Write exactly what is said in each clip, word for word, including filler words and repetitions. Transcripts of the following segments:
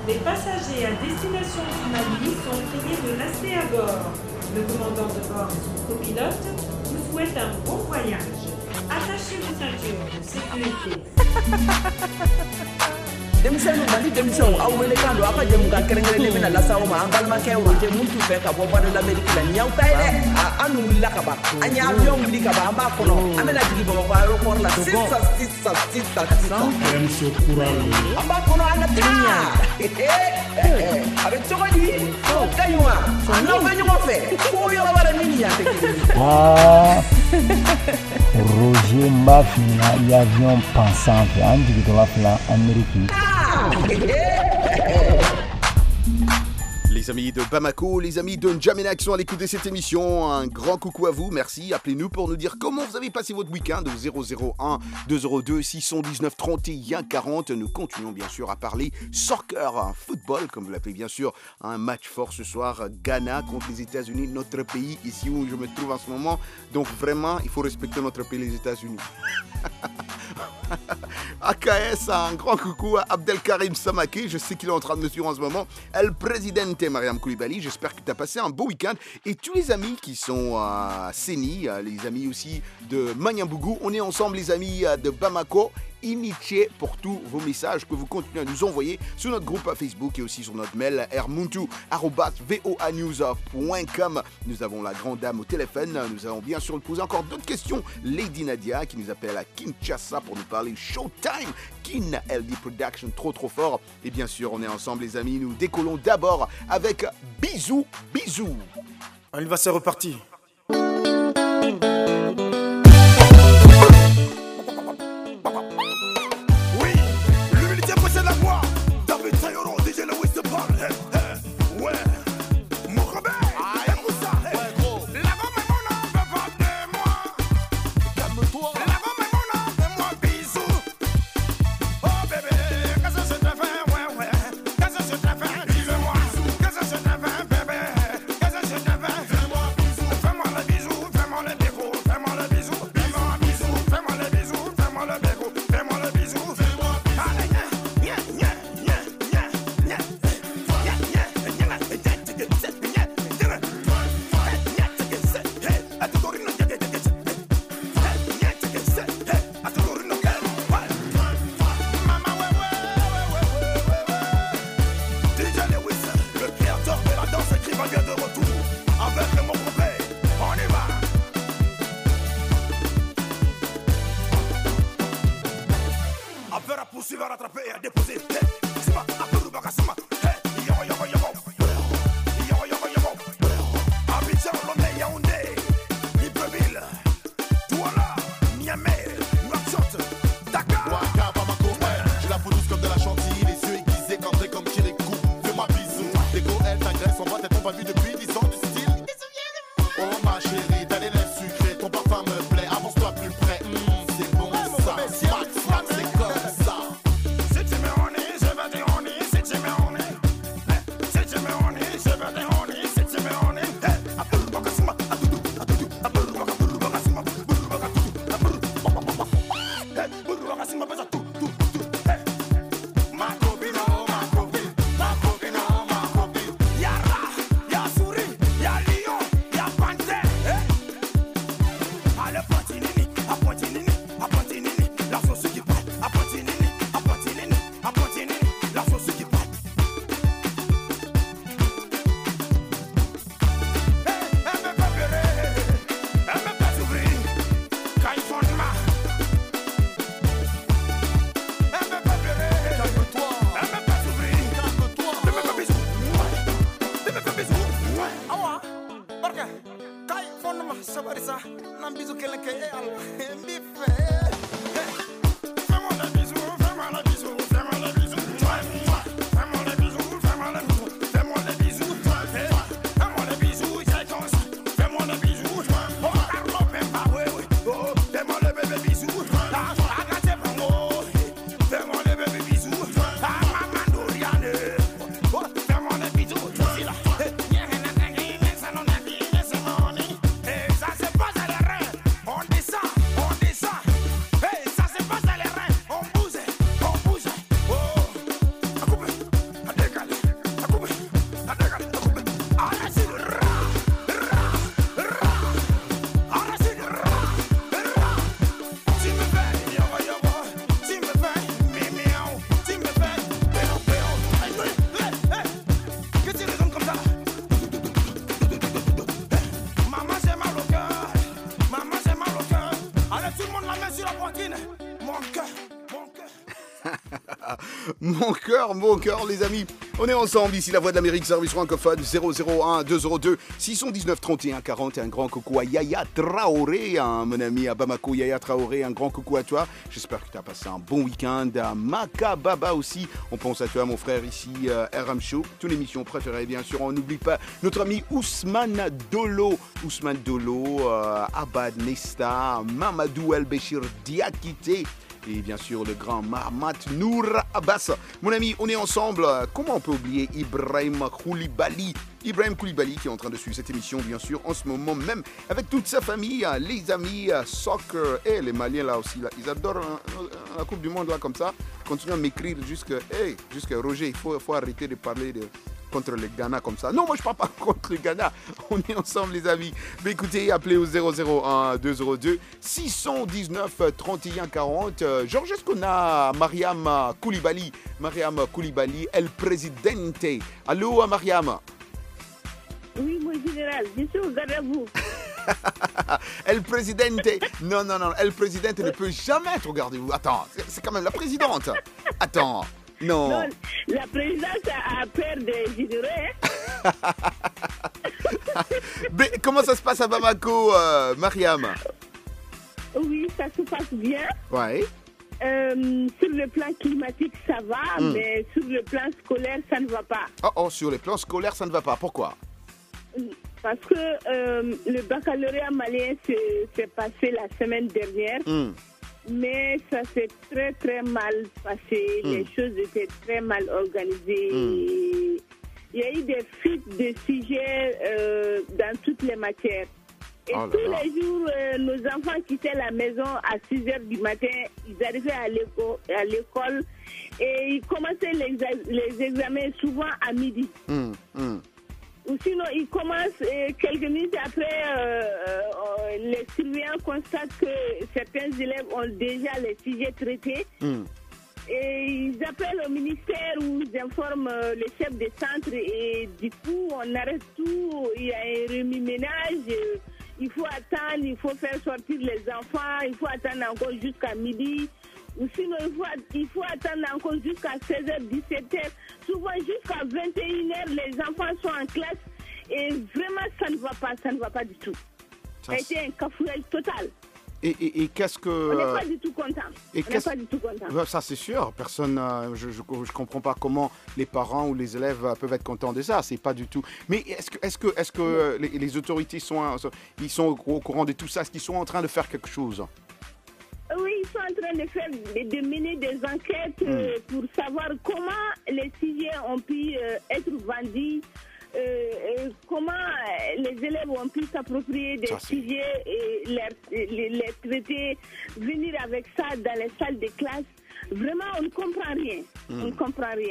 Les passagers à destination du Mali sont priés de rester à bord. Le commandant de bord et son copilote vous souhaitent un bon voyage. Attachez vos ceintures de sécurité. Demisɛnninw Mali denmisɛnw aw wele kan don aw ka jɛmu ka kɛrɛnkɛrɛnnen bɛna lase aw ma an balimakɛ Roger mun t'u fɛ ka bɔ voie de l'Amérique la nin y'aw ta ye dɛ an dun wulila ka ban an ye avion wuli ka ban an b'a kɔnɔ an bɛna jigin Bamakɔ aéroport la sisan sisan sisan sisan an b'a kɔnɔ an ka taa a bɛ cogo di o ka ɲi wa an n'aw bɛ ɲɔgɔn fɛ fo yɔrɔ wɛrɛ min ni yan tɛ kelen Roger m'a fina y avion pensant an jigintɔla fila Amérique. Les amis de Bamako, les amis de N'Djamena qui sont à l'écoute de cette émission, un grand coucou à vous, merci. Appelez-nous pour nous dire comment vous avez passé votre week-end au zéro zéro un deux zéro deux six un neuf trente et un quarante. Nous continuons bien sûr à parler soccer, football, comme vous l'appelez bien sûr. Un match fort ce soir, Ghana contre les États-Unis, notre pays, ici où je me trouve en ce moment. Donc vraiment, il faut respecter notre pays, les États-Unis. A K S, un grand coucou à Abdelkarim Samake, je sais qu'il est en train de me suivre en ce moment. El Presidente Mariam Koulibaly, j'espère que tu as passé un beau week-end. Et tous les amis qui sont à Séni, les amis aussi de Magnambougou, on est ensemble les amis de Bamako. Initié pour tous vos messages que vous continuez à nous envoyer sur notre groupe Facebook et aussi sur notre mail ermuntu arobase voanews point com. Nous avons la grande dame au téléphone. Nous allons bien sûr poser encore d'autres questions. Lady Nadia qui nous appelle à Kinshasa pour nous parler Showtime. Kin L D Production, trop trop fort. Et bien sûr, on est ensemble les amis. Nous décollons d'abord avec Bisous Bisous. On y va, c'est reparti. Mon cœur, mon cœur, les amis. On est ensemble ici, la Voix de l'Amérique, service francophone zéro zéro un deux zéro deux six un neuf trente et un quarante. Un grand coucou à Yaya Traoré, hein, mon ami à Bamako. Yaya Traoré, un grand coucou à toi. J'espère que tu as passé un bon week-end. À Makababa aussi. On pense à toi, mon frère, ici, euh, R M Show. Toutes les missions préférées, bien sûr. On n'oublie pas notre ami Ousmane Dolo. Ousmane Dolo, euh, Abad Nesta, Mamadou El Béchir Diakité. Et bien sûr, le grand Mahmat Nour Abbas. Mon ami, on est ensemble. Comment on peut oublier Ibrahim Koulibaly Ibrahim Koulibaly qui est en train de suivre cette émission, bien sûr, en ce moment même, avec toute sa famille, les amis, soccer, et les Maliens là aussi. Là, ils adorent hein, la Coupe du Monde là comme ça. Continuent à m'écrire jusque, hey, jusque Roger, il faut, faut arrêter de parler de... contre le Ghana comme ça. Non, moi je parle pas contre le Ghana. On est ensemble les amis. Mais écoutez, appelez au zéro zéro un deux zéro deux six un neuf trente et un quarante. Euh, Georges, est-ce qu'on a Mariam Koulibaly Mariam Koulibaly, El Presidente. Allô Mariam. Oui, mon général, je suis au garde à vous. El Presidente. Non, non, non. El Presidente ne peut jamais être au gardez-vous. Attends, c'est, c'est quand même la présidente. Attends. Non. Non, la présidente a peur des généraux. Mais comment ça se passe à Bamako, euh, Mariam? Oui, ça se passe bien. Ouais. Euh, sur le plan climatique, ça va, mm. mais sur le plan scolaire, ça ne va pas. Oh, oh, sur le plan scolaire, ça ne va pas. Pourquoi? Parce que euh, le baccalauréat malien s'est, s'est passé la semaine dernière. Mm. Mais ça s'est très très mal passé, mm. les choses étaient très mal organisées. Mm. Il y a eu des fuites de sujets euh, dans toutes les matières. Et oh tous là. les jours, euh, nos enfants quittaient la maison à six heures du matin, ils arrivaient à l'école, à l'école et ils commençaient les, les examens souvent à midi. Mm. Mm. Ou sinon, ils commencent et quelques minutes après, euh, euh, les surveillants constatent que certains élèves ont déjà les sujets traités. Mm. Et ils appellent au ministère où ils informent euh, le chef de centre et du coup, on arrête tout. Il y a un remue-ménage. Euh, il faut attendre, il faut faire sortir les enfants, il faut attendre encore jusqu'à midi. Ou sinon, il faut, il faut attendre encore jusqu'à seize heures, dix-sept heures. Souvent, jusqu'à vingt et une heures, les enfants sont en classe. Et vraiment, ça ne va pas, ça ne va pas du tout. Ça, ça a été un cafouillage total. Et, et, et qu'est-ce que... On n'est pas du tout content. Et On n'est pas du tout content. Ça, c'est sûr. Personne... Euh, je ne comprends pas comment les parents ou les élèves peuvent être contents de ça. C'est pas du tout... Mais est-ce que, est-ce que, est-ce que les, les autorités sont, ils sont au courant de tout ça? Est-ce qu'ils sont en train de faire quelque chose? Oui, ils sont en train de faire, de, de mener des enquêtes mm. euh, pour savoir comment les sujets ont pu euh, être vendus, euh, euh, comment les élèves ont pu s'approprier des ça, sujets et les, les, les traiter, venir avec ça dans les salles de classe. Vraiment, on ne comprend rien. Mm. On ne comprend rien.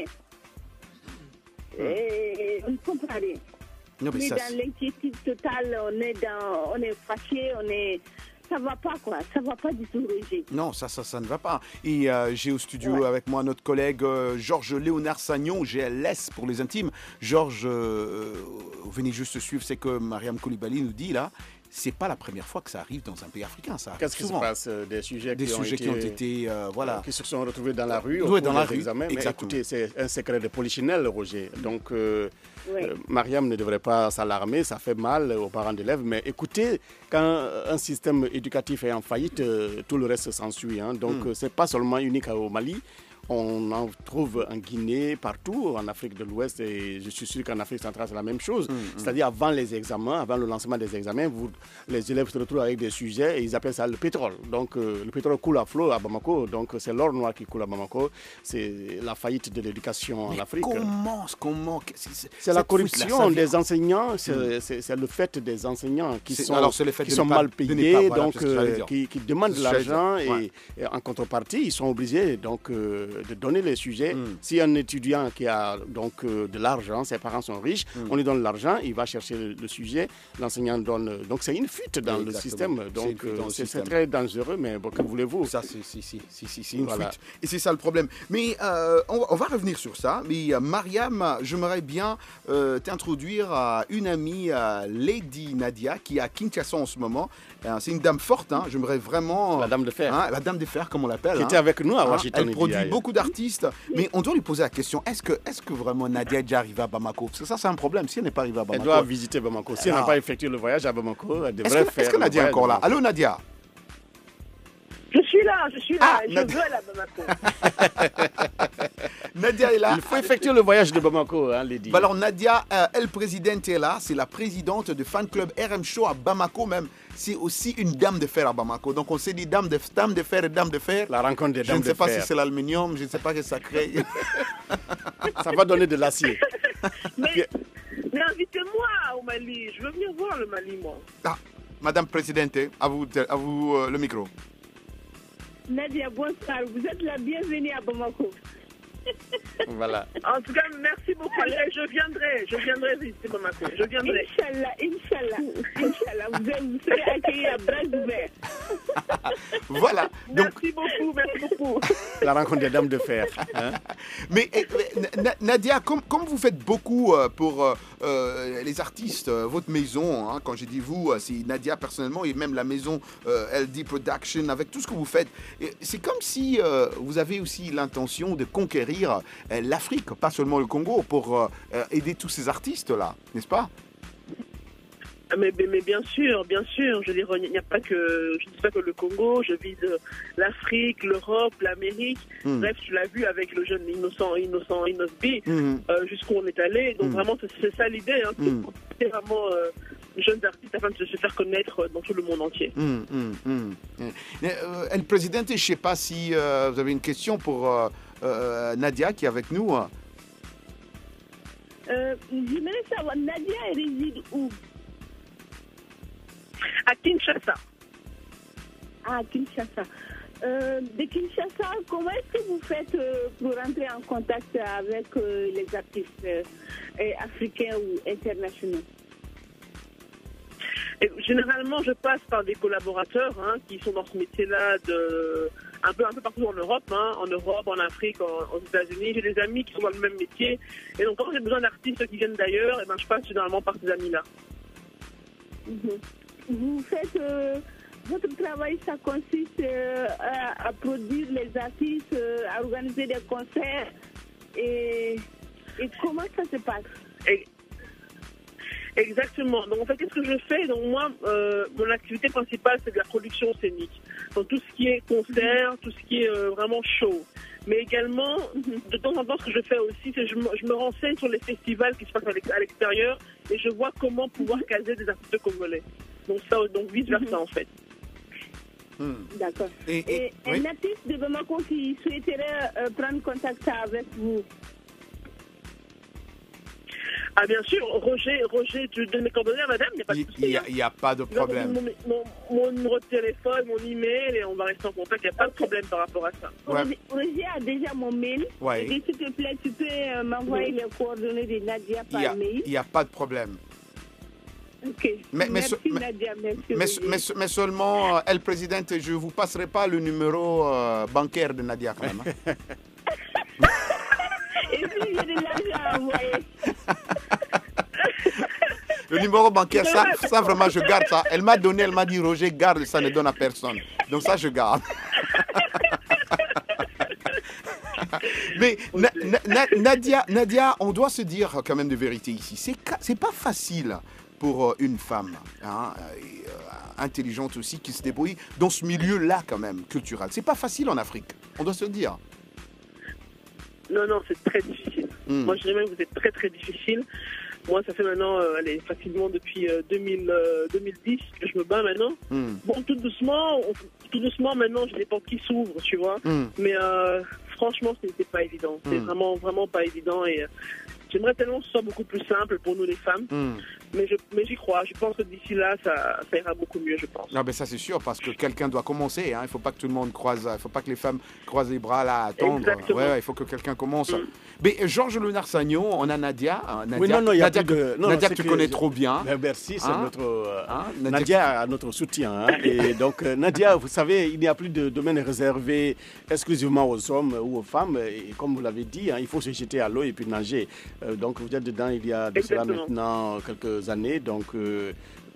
Mm. Et, on ne comprend rien. Non, mais on est ça, dans c'est... l'inquiétude totale, on est, dans, on est fâché, on est... Ça va pas, quoi. Ça va pas du tout, Roger. Non, ça, ça, ça ne va pas. Et euh, j'ai au studio ouais. avec moi notre collègue euh, Georges Léonard Sagnon, G L S pour les intimes. Georges, euh, venez juste suivre ce que Mariam Koulibaly nous dit là. C'est pas la première fois que ça arrive dans un pays africain. Ça Qu'est-ce qui souvent. se passe Des sujets, des qui, sujets ont qui ont été, euh, voilà, qui se sont retrouvés dans la rue. Oui, dans la rue. Examens. Mais écoutez, c'est un secret de polichinelle, Roger. Donc, euh, oui. euh, Mariam ne devrait pas s'alarmer. Ça fait mal aux parents d'élèves. Mais écoutez, quand un système éducatif est en faillite, euh, tout le reste s'ensuit. Hein. Donc, mm. c'est pas seulement unique au Mali. On en trouve en Guinée, partout, en Afrique de l'Ouest, et je suis sûr qu'en Afrique centrale, c'est la même chose. Mmh, C'est-à-dire, avant les examens, avant le lancement des examens, vous, les élèves se retrouvent avec des sujets et ils appellent ça le pétrole. Donc, euh, le pétrole coule à flot à Bamako, donc c'est l'or noir qui coule à Bamako. C'est la faillite de l'éducation Mais en Afrique. Comment, comment c'est, c'est, c'est la corruption des enseignants, c'est, mmh. c'est, c'est le fait des enseignants qui c'est, sont, alors, c'est le fait qui de sont pas, mal payés, de pas, voilà, donc, euh, qui, qui demandent de l'argent et, ouais. et en contrepartie, ils sont obligés donc, euh, de donner les sujets. Mm. Si un étudiant qui a donc euh, de l'argent, ses parents sont riches, mm. on lui donne l'argent, il va chercher le, le sujet, l'enseignant donne. Donc c'est une fuite dans Exactement. le système. Donc c'est, euh, c'est, c'est très dangereux, mais bon, que voulez-vous? Ça, c'est, c'est, c'est, c'est, c'est, c'est une voilà. fuite. Et c'est ça le problème. Mais euh, on, on va revenir sur ça. Mais euh, Mariam, j'aimerais bien euh, t'introduire à une amie, à Lady Nadia, qui est à Kinshasa en ce moment. Euh, c'est une dame forte. Hein. J'aimerais vraiment. La dame de fer. Hein, la dame de fer, comme on l'appelle. Qui hein. était avec nous à Washington. Elle produit beaucoup beaucoup d'artistes, mais on doit lui poser la question, est-ce que, est-ce que vraiment Nadia est déjà arrivée à Bamako? Parce que ça, c'est un problème. Si elle n'est pas arrivée à Bamako... Elle doit visiter Bamako. Si elle n'a pas effectué le voyage à Bamako, elle devrait est-ce que, faire Est-ce que Nadia est encore là? Allô, Nadia? Je suis là, je suis là, Ah, je Nadia. veux aller à Bamako. Nadia est là. Il faut effectuer le voyage de Bamako, hein, Lady. Bah alors Nadia, euh, elle présidente est là, c'est la présidente du fan club R M Show à Bamako même. C'est aussi une dame de fer à Bamako. Donc on s'est dit dame de, dame de fer et dame de fer. La rencontre des Je dames ne sais de pas fer. si c'est l'aluminium, je ne sais pas ce que ça crée. Ça va donner de l'acier. Mais, mais invitez-moi au Mali, je veux venir voir le Mali, moi. Ah, Madame Présidente, à vous, à vous euh, le micro. Nadia, bonsoir, vous êtes la bienvenue à Bamako. Voilà. En tout cas, merci beaucoup. Je viendrai, je viendrai visiter Bamako. Je viendrai. Inch'Allah, Inch'Allah, Inch'Allah. Vous, êtes- vous serez accueillis à bras ouverts. Voilà. Donc, Merci beaucoup, merci beaucoup. La rencontre des dames de fer. hein. mais, eh, mais, Na- Nadia, comme, comme vous faites beaucoup euh, pour euh, euh, les artistes, euh, votre maison, hein, quand j'ai dit vous, euh, c'est Nadia personnellement et même la maison euh, L D Production, avec tout ce que vous faites, et c'est comme si euh, vous avez aussi l'intention de conquérir euh, l'Afrique, pas seulement le Congo, pour euh, euh, aider tous ces artistes-là, n'est-ce pas? Ah, Mais, mais, mais bien sûr, bien sûr. Je veux dire, il n'y a pas que, je ne dis pas que le Congo, je vise euh, l'Afrique, l'Europe, l'Amérique. Mm. Bref, tu l'as vu avec le jeune innocent, innocent, Inos B, Mhm. euh, jusqu'où on est allé. Donc Mm. vraiment, c'est, c'est ça l'idée, hein, Mm. c'est vraiment euh, jeunes artistes afin de se faire connaître dans tout le monde entier. Hum, hum, hum. Euh, El Presidente, je ne sais pas si euh, vous avez une question pour euh, euh, Nadia qui est avec nous. Euh, J'aimerais savoir, Nadia réside où? À Kinshasa. Ah, Kinshasa. Euh, de Kinshasa, comment est-ce que vous faites euh, pour rentrer en contact avec euh, les artistes euh, africains ou internationaux? Et généralement, je passe par des collaborateurs hein, qui sont dans ce métier-là de un peu, un peu partout en Europe, hein, en Europe, en Afrique, en, aux États-Unis. J'ai des amis qui sont dans le même métier. Et donc, quand j'ai besoin d'artistes qui viennent d'ailleurs, et ben, je passe généralement par ces amis-là. Mm-hmm. Vous faites euh, votre travail, ça consiste euh, à, à produire les artistes, euh, à organiser des concerts. Et, et comment ça se passe? Et, Exactement. Donc en fait, qu'est-ce que je fais? Donc moi, euh, mon activité principale, c'est de la production scénique. Donc tout ce qui est concert, tout ce qui est euh, vraiment show. Mais également, de temps en temps, ce que je fais aussi, c'est que je, me- je me renseigne sur les festivals qui se passent à l'ex- à l'extérieur et je vois comment pouvoir caser des artistes congolais. Donc ça, donc vice versa en fait. Hum. D'accord. Et, et- Et oui. un artiste de Bamako qui souhaiterait euh, prendre contact avec vous? Ah bien sûr, Roger, Roger, tu donnes mes coordonnées à madame, il n'y a pas de Il souci. n'y hein. a, il y a pas de Vous avez problème. Mon, mon, mon numéro de téléphone, mon email, et on va rester en contact, il n'y a pas de problème par rapport à ça. Ouais. Roger a déjà mon mail. Ouais. Et s'il te plaît, tu peux euh, m'envoyer les coordonnées de Nadia Il par n'y a, mail. il y a pas de problème. Ok. Mais- mais merci ce- mais- Nadia, merci. Mais, Roger. mais, mais seulement, euh, El Presidente, je ne vous passerai pas le numéro euh, bancaire de Nadia quand même. hein. Et puis j'ai de l'argent à envoyer. Le numéro bancaire, ça, ça vraiment, je garde ça. Elle m'a donné, elle m'a dit, Roger, garde ça, ne donne à personne. Donc ça, je garde. Mais Na- Na- Na- Nadia, Nadia, on doit se dire quand même de vérité ici. C'est ca- c'est pas facile pour euh, une femme hein, et, euh, intelligente aussi qui se débrouille dans ce milieu-là quand même culturel. C'est pas facile en Afrique. On doit se le dire. Non, non, c'est très difficile. Mm. Moi, je dirais même que vous êtes très, très difficile. Moi, ça fait maintenant, euh, allez, facilement depuis euh, deux mille, euh, deux mille dix que je me bats maintenant. Mm. Bon, tout doucement, on- tout doucement, maintenant, j'ai des portes qui s'ouvrent, tu vois. Mm. Mais euh, franchement, c'est c'est pas évident. C'est Mm. vraiment, vraiment pas évident. Et euh, j'aimerais tellement que ce soit beaucoup plus simple pour nous, les femmes. Mm. Mais je- mais j'y crois. Je pense que d'ici là, ça, ça ira beaucoup mieux, je pense. Non, mais ça c'est sûr parce que quelqu'un doit commencer. Hein. Il ne faut pas que tout le monde croise, il ne faut pas que les femmes croisent les bras là à attendre. Exactement. Ouais, ouais, il faut que quelqu'un commence. Mm. Mais euh, Georges Léonard Sagnon, on a Nadia. hein, Nadia, Oui, non, non, il y a Nadia, plus de- non, Nadia c'est que tu que- connais trop bien. Ben, merci, c'est Hein? notre. euh, Hein, Nadia- Nadia a notre soutien. hein. Et donc, euh, Nadia, vous savez, il n'y a plus de domaine réservé exclusivement aux hommes ou aux femmes. Et comme vous l'avez dit, hein, il faut se jeter à l'eau et puis nager. Euh, donc, vous êtes dedans il y a de cela Exactement. maintenant quelques années. Donc, euh,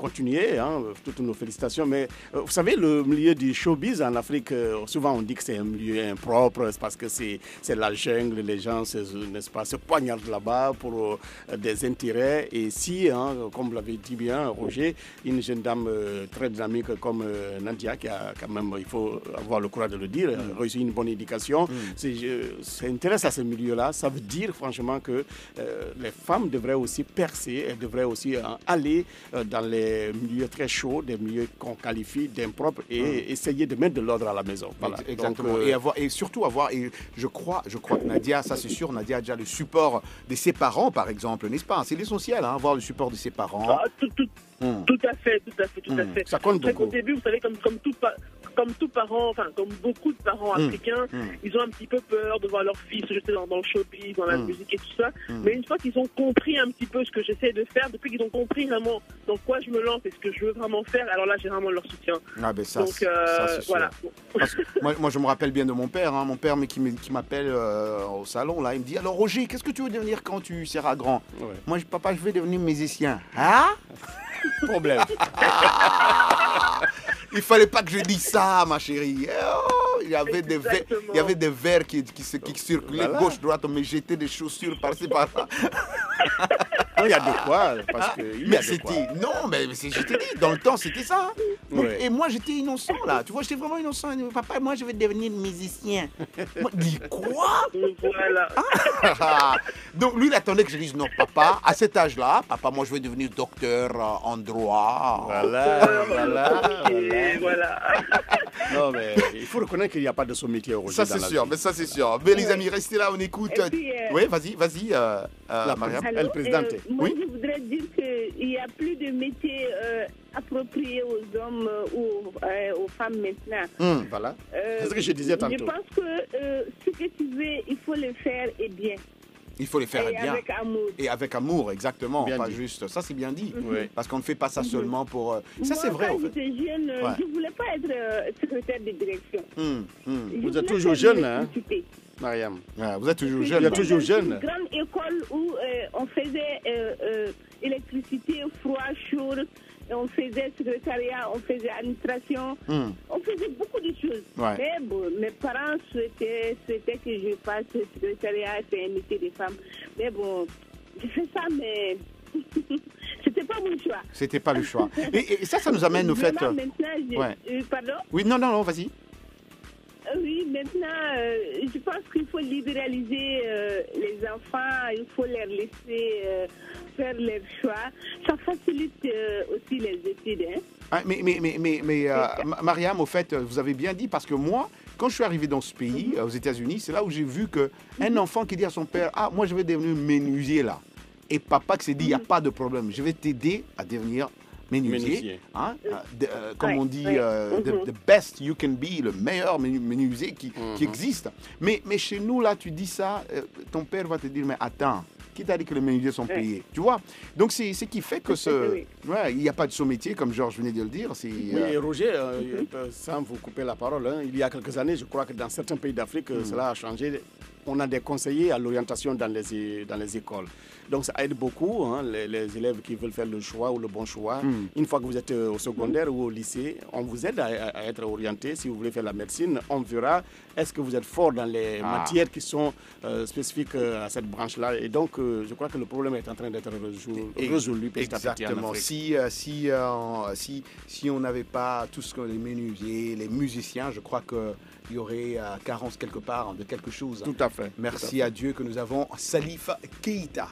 continuez, hein, toutes nos félicitations. Mais euh, vous savez, le milieu du showbiz en Afrique, euh, souvent on dit que c'est un milieu impropre, c'est parce que c'est, c'est la jungle, les gens, n'est-ce pas, se poignardent là-bas pour euh, des intérêts. Et si, hein, comme vous l'avez dit bien, Roger, une jeune dame euh, très dynamique comme euh, Nadia, qui a quand même, il faut avoir le courage de le dire, mm. reçu une bonne éducation, mm. c'est, c'est intéressant à ce milieu-là. Ça veut dire franchement que euh, les femmes devraient aussi percer, elles devraient aussi euh, aller euh, dans les milieux très chauds, des milieux qu'on qualifie d'impropres et mm. essayer de mettre de l'ordre à la maison. Voilà. Exactement. Donc, euh, et, avoir, et surtout avoir, et je crois, je crois que Nadia, ça c'est sûr, Nadia a déjà le support de ses parents, par exemple, n'est-ce pas? C'est l'essentiel, hein, avoir le support de ses parents. Ah, tout, tout, mm. tout à fait, tout à fait, tout mm. à fait. Ça compte beaucoup. Au début, vous savez, comme, comme tout pa- comme tout parent, enfin comme beaucoup de parents mmh. africains, mmh. ils ont un petit peu peur de voir leur fils se jeter dans, dans le showbiz, dans la mmh. musique et tout ça. Mmh. Mais une fois qu'ils ont compris un petit peu ce que j'essaie de faire, depuis qu'ils ont compris vraiment dans quoi je me lance et ce que je veux vraiment faire, alors là j'ai vraiment leur soutien. Ah ben ça, donc euh, ça c'est voilà. Parce que moi, moi je me rappelle bien de mon père, hein, mon père mais qui, me, qui m'appelle euh, au salon là, il me dit alors Roger, qu'est-ce que tu veux devenir quand tu seras grand? Ouais. Moi je, papa je vais devenir musicien. Hein? Problème. Il fallait pas que je dise ça, ma chérie. Oh, il y avait des verres, il y avait des verres qui, qui, qui, qui circulaient voilà. Gauche, droite, on me jetait des chaussures par-ci, par-là. Il y a de quoi, parce que il y a de c'était, quoi. Non, mais c'est, je t'ai dit, dans le temps, c'était ça. Donc, ouais. Et moi, j'étais innocent, là. Tu vois, j'étais vraiment innocent. Papa, moi, je vais devenir musicien. Moi, dis quoi? Voilà. Ah. Donc, lui, il attendait que je dise non, papa, à cet âge-là, papa, moi, je vais devenir docteur en droit. Voilà, voilà. Okay, voilà. Non, mais il faut reconnaître qu'il n'y a pas de son métier aujourd'hui. Ça, c'est dans sûr, la mais ça, c'est sûr. Mais les amis, restez là, on écoute. Puis, euh... Oui, vas-y, vas-y, euh, euh, la Mariam. Elle présidente. Euh, moi, oui? je voudrais dire qu'il n'y a plus de métier euh, approprié aux hommes euh, ou euh, aux femmes maintenant. Mmh, voilà. Euh, c'est ce que je disais tantôt. Je pense que euh, ce que tu veux, il faut le faire et bien. Il faut les faire et bien. Avec amour. Et avec amour, exactement. Bien pas dit. Juste. Ça, c'est bien dit. Mm-hmm. Oui. Parce qu'on ne fait pas ça seulement pour. Euh... Ça, Moi, c'est vrai. Quand en fait. j'étais jeune, ouais. je ne voulais pas être euh, secrétaire de direction. Mm, mm. Vous êtes toujours jeune, hein, Mariam. Ouais, vous êtes toujours jeune. Vous êtes toujours jeune. Une grande école où euh, on faisait euh, euh, électricité, froid, chaud. On faisait secrétariat, on faisait administration, mm. on faisait beaucoup de choses. Ouais. Mais bon, mes parents souhaitaient, souhaitaient que je fasse secrétariat, c'est un métier des femmes. Mais bon, j'ai fait ça, mais c'était pas mon choix. C'était pas le choix. Et, et ça, ça nous amène au fait. Maintenant, je... ouais. euh, pardon? Oui, non, non, non, vas-y. Oui, maintenant, euh, je pense qu'il faut libéraliser euh, les enfants, il faut les laisser euh, faire leurs choix. Ça facilite euh, aussi les études. Hein. Ah, mais mais, mais, mais, mais euh, Mariam, au fait, vous avez bien dit, parce que moi, quand je suis arrivé dans ce pays, mm-hmm. aux États-Unis, c'est là où j'ai vu qu'un mm-hmm. enfant qui dit à son père, ah, moi, je vais devenir menuisier là. Et papa qui s'est dit, il mm-hmm. n'y a pas de problème, je vais t'aider à devenir menuisier, hein, de, euh, comme ouais, on dit, ouais. euh, mm-hmm. the, the best you can be, le meilleur menuisier qui, mm-hmm. qui existe. Mais, mais chez nous, là, tu dis ça, euh, ton père va te dire, mais attends, qui t'a dit que les menuisiers sont payés, ouais. tu vois? Donc, c'est ce qui fait que ce... Oui. Ouais, il n'y a pas de sous-métier, comme Georges venait de le dire. C'est, oui, euh... Roger, euh, mm-hmm. sans vous couper la parole, hein, il y a quelques années, je crois que dans certains pays d'Afrique, mm-hmm. cela a changé. On a des conseillers à l'orientation dans les, dans les écoles. Donc, ça aide beaucoup hein, les, les élèves qui veulent faire le choix ou le bon choix. Mm. Une fois que vous êtes au secondaire mm. ou au lycée, on vous aide à, à être orienté. Si vous voulez faire la médecine, on verra est-ce que vous êtes fort dans les ah. matières qui sont euh, spécifiques à cette branche-là. Et donc, euh, je crois que le problème est en train d'être résolu, résolu petit à petit en Afrique. Si, euh, si, euh, si, si on n'avait pas tout ce que les menuisiers, les musiciens, je crois que il y aurait euh, carence quelque part de quelque chose. Tout à fait. Merci à, fait. à Dieu que nous avons Salif Keïta.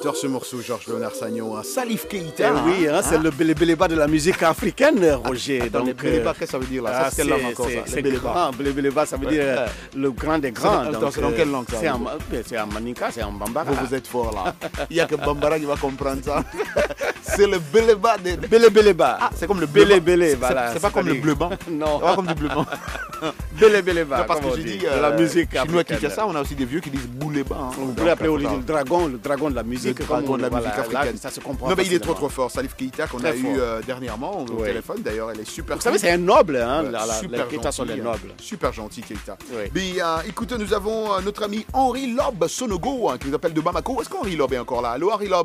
J'adore ce morceau, Georges Léonard Sagnon. Hein. Salif Keïta. Eh oui, hein, hein, c'est le Béléba de la musique africaine, Roger. Attends, donc, le Béléba, qu'est-ce que ça veut dire là? ah, Ça, c'est quelle langue encore ça? C'est grand. Béléba, ça veut dire euh, le grand des grands. Attends, c'est dans quelle langue ça? C'est en Maninka, c'est en Bambara. Vous, vous êtes fort là. Il n'y a que Bambara qui va comprendre ça. C'est le Béléba des. Béléba. Ah, c'est comme le Bélé Bélé, voilà. C'est pas comme le bleu blanc. Non. C'est pas comme du bleu blanc. Bélé Béléba. Parce que j'ai dit, la musique chinois qui fait ça, on a aussi des vieux qui disent Bouléba. Vous pouvez appeler le dragon, le dragon de la musique. Le dragon de la musique africaine. Ça se comprend. Non, mais il est trop trop fort. Salif Keïta qu'on a eu dernièrement au téléphone. D'ailleurs, elle est super. Vous savez, c'est un noble. Hein, super les Keïta sont des nobles. Super gentil, Keïta. Mais écoutez, nous avons notre ami Henri Lob Sonogo qui nous appelle de Bamako. Est-ce qu'Henri Lob est encore là? Allô, Henri Lob?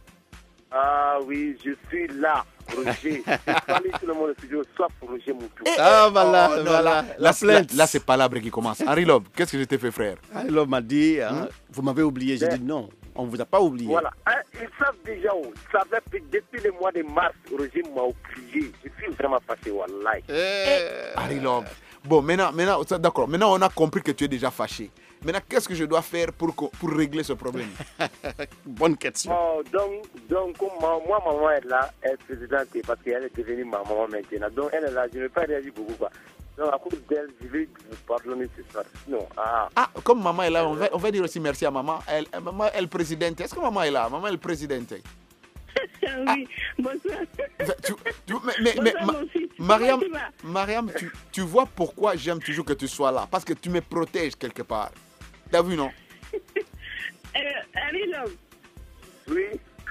Ah oui, je suis là, Roger. Salut tout le monde au studio, soit pour Roger Moutou. Ah voilà, oh, non, voilà. Là, la plainte. Là, là c'est Palabre qui commence. Henri Lob, qu'est-ce que je t'ai fait, frère? Henri Lob m'a dit, hein, hmm? vous m'avez oublié. J'ai Mais, dit non, on ne vous a pas oublié. Voilà, hein, ils savent déjà où. Ça fait depuis le mois de mars, Roger m'a oublié. Je suis vraiment fâché, wallahi. Eh, Henri Lob. Bon, maintenant, maintenant d'accord. Maintenant, on a compris que tu es déjà fâché. Maintenant, qu'est-ce que je dois faire pour, pour régler ce problème? Bonne question. Oh, donc, donc moi, moi, maman est là, elle est présidente parce qu'elle est devenue ma maman maintenant. Donc, elle est là, je ne vais pas réagir beaucoup. Quoi. Donc, à cause d'elle, je vais vous pardonner ce soir. Non, ah. ah, comme maman est là, on va, on va dire aussi merci à maman. Elle, maman est le présidente. Est-ce que maman est là? Maman est le présidente. Oui, bonsoir. Tu, tu, mais, mais, mais, bonsoir, ma, Mariam, Mariam tu, tu vois pourquoi j'aime toujours que tu sois là? Parce que tu me protèges quelque part. T'as vu, non? euh, Henri Lob. Oui.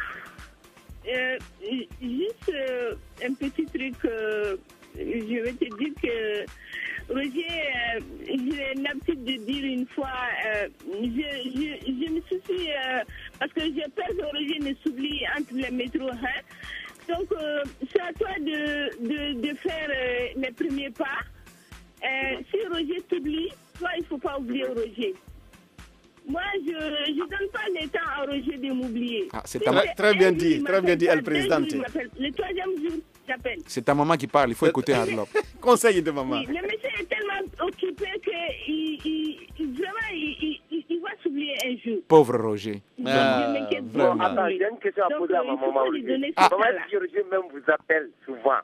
Euh, juste euh, un petit truc, euh, je vais te dire que Roger, euh, j'ai l'habitude de dire une fois, euh, je, je, je me soucie, euh, parce que j'ai peur que Roger ne s'oublie entre les métros. Hein. Donc, euh, c'est à toi de, de, de faire euh, les premiers pas. Euh, si Roger t'oublie, toi, il ne faut pas oublier Roger. Moi, je ne donne pas le temps à Roger de m'oublier. Ah, c'est ta très, très bien dit, très bien dit, elle présidente. Le troisième jour, j'appelle. C'est ta maman qui parle, il faut écouter Henri Lob. Conseil de maman. Oui, le monsieur est tellement occupé que il, il, il, vraiment, il, il, il va s'oublier un jour. Pauvre Roger. Ah, je m'inquiète vraiment. Attends, j'ai une question à poser à ma maman. Ah. Comment est-ce que Roger même vous appelle souvent?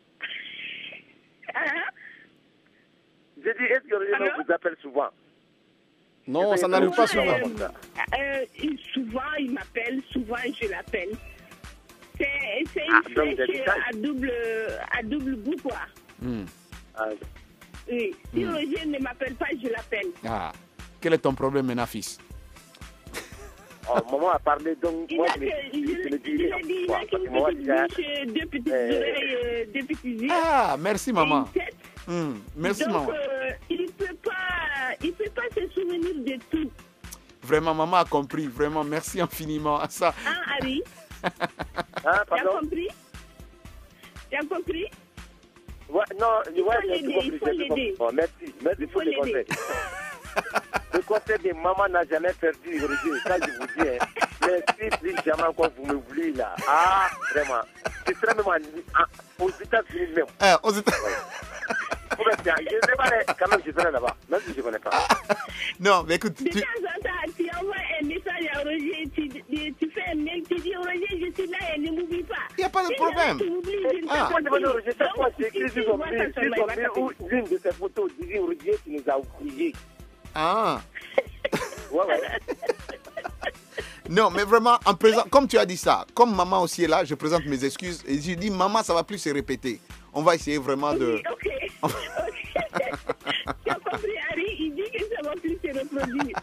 Ah. Je dis, est-ce que Roger même vous appelle souvent? Non, ça n'arrive pas souvent. Euh, euh, souvent, il m'appelle, souvent, je l'appelle. C'est, c'est une ah, flèche à double, à double bout, quoi. Mm. Ah. Oui. Si mm. Roger ne m'appelle pas, je l'appelle. Ah. Quel est ton problème, maintenant, fils? Oh, maman a parlé, donc il moi, a je, que, je, je, je, je le dirai. Il a dit, il a qu'une petite bouche, deux petites euh... oreilles, deux petits yeux. Ah, merci, maman. Et une tête. Mm. Merci, donc, maman. Euh, il ne peut pas, il peut pas se souvenir de tout. Vraiment, maman a compris. Vraiment, merci infiniment à ça. Ah, Harry? Ah, tu as compris? Tu as compris? Ouais, non, il ouais, faut l'aider, il faut l'aider. Oh, merci, merci pour le conseil. Le conseil de maman n'a jamais perdu, Roger, ça je vous dis. Hein. Mais si plus jamais encore vous me voulez là, ah, vraiment, je serais même en, aux États-Unis même. Ah, aux États-Unis. Je ne sais pas, quand même, je serai là-bas, même si je ne connais pas. Non, mais écoute. De temps en temps, tu envoies un message à Roger, tu, tu, tu fais un mail, tu dis Roger, je suis là et ne m'oublie pas. Il n'y a pas de problème. Tu m'oublies, je ne ah. t'ai pas oublié. Je sais quoi, j'ai écrit sur son mail ou l'une de ces photos, tu dis Roger, tu nous as oubliés. Ah. Ouais, ouais. Non, mais vraiment, en présent, comme tu as dit ça, comme maman aussi est là, je présente mes excuses et je dis, maman, ça ne va plus se répéter. On va essayer vraiment de... Oui, ok. okay. Tu as compris, Harry, il dit que ça ne va plus se reproduire.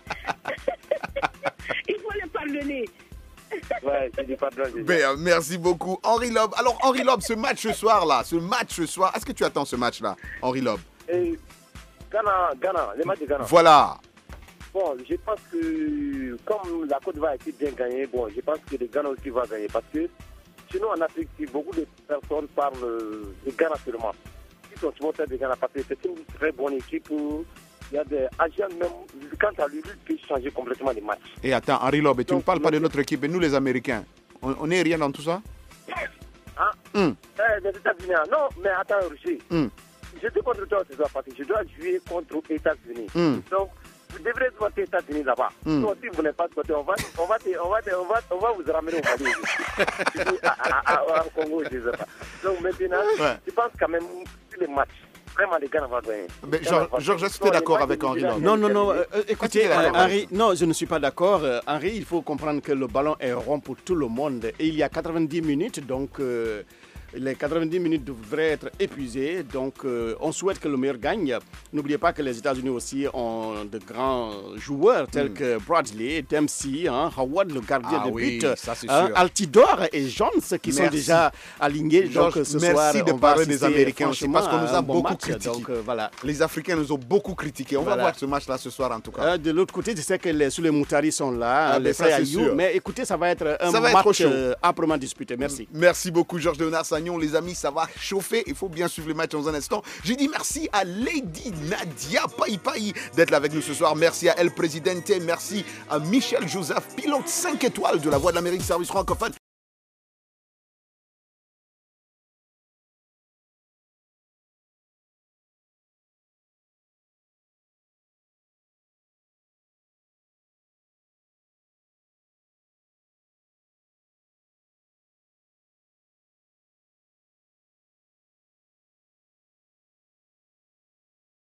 Il faut le pardonner. Ouais, je dis pardon. Ben, merci beaucoup. Henri Lob. Alors, Henri Lob, ce match ce soir-là, ce match ce soir, est-ce que tu attends ce match-là, Henri Lob? Et Ghana, Ghana, les matchs de Ghana. Voilà. Bon, je pense que comme la Côte d'Ivoire a été bien gagnée, bon, je pense que le Ghana aussi va gagner. Parce que chez nous en Afrique, beaucoup de personnes parlent de Ghana seulement. Ils sont supporters de Ghana parce que c'est une très bonne équipe. Il y a des agents même, quant à lui, il peut changer complètement les matchs. Et attends, Henri Lob, tu ne parles pas de notre équipe, et nous les Américains, on n'est rien dans tout ça? Ah, mm. eh, les États-Unis, non, mais attends, Roger. Mm. Je suis contre toi ce soir parce que je dois jouer contre les États-Unis. Mm. Donc, devrais supporter les États-Unis là-bas. Mm. Donc, si vous n'êtes pas supporter, on va, on, va, on, va, on, va, on va vous ramener au Mali. Au Congo, je ne sais pas. Donc maintenant, ouais. je pense quand même que les matchs, vraiment, les gars vont gagner. Mais Georges, Georges, est-ce que tu es d'accord avec Henri là? Non, non, non. Euh, écoutez, euh, Henri, non, je ne suis pas d'accord. Euh, Henri, il faut comprendre que le ballon est rond pour tout le monde. Et il y a quatre-vingt-dix minutes, donc... Euh, les quatre-vingt-dix minutes devraient être épuisées, donc euh, on souhaite que le meilleur gagne. N'oubliez pas que les États-Unis aussi ont de grands joueurs tels mm. que Bradley, Dempsey, hein, Howard, le gardien ah de oui, but, ça, hein, Altidore et Jones qui merci. sont déjà alignés. Georges, donc ce merci soir, de on parler va des Américains aussi parce qu'on nous a beaucoup match, critiqué. Donc, euh, voilà. Les Africains nous ont beaucoup critiqué. On voilà. va voir ce match-là ce soir en tout cas. Euh, de l'autre côté, je sais que les Souley Moutari sont là, ah, les frères Ayou, mais écoutez, ça va être un ça va match être euh, âprement disputé. Merci. Merci beaucoup Georges Léonard Sagnon. Les amis, ça va chauffer. Il faut bien suivre les matchs dans un instant. J'ai dit merci à Lady Nadia Paï Paï d'être là avec nous ce soir. Merci à El Presidente. Merci à Michel Joseph, pilote cinq étoiles de la Voix de l'Amérique, service francophone.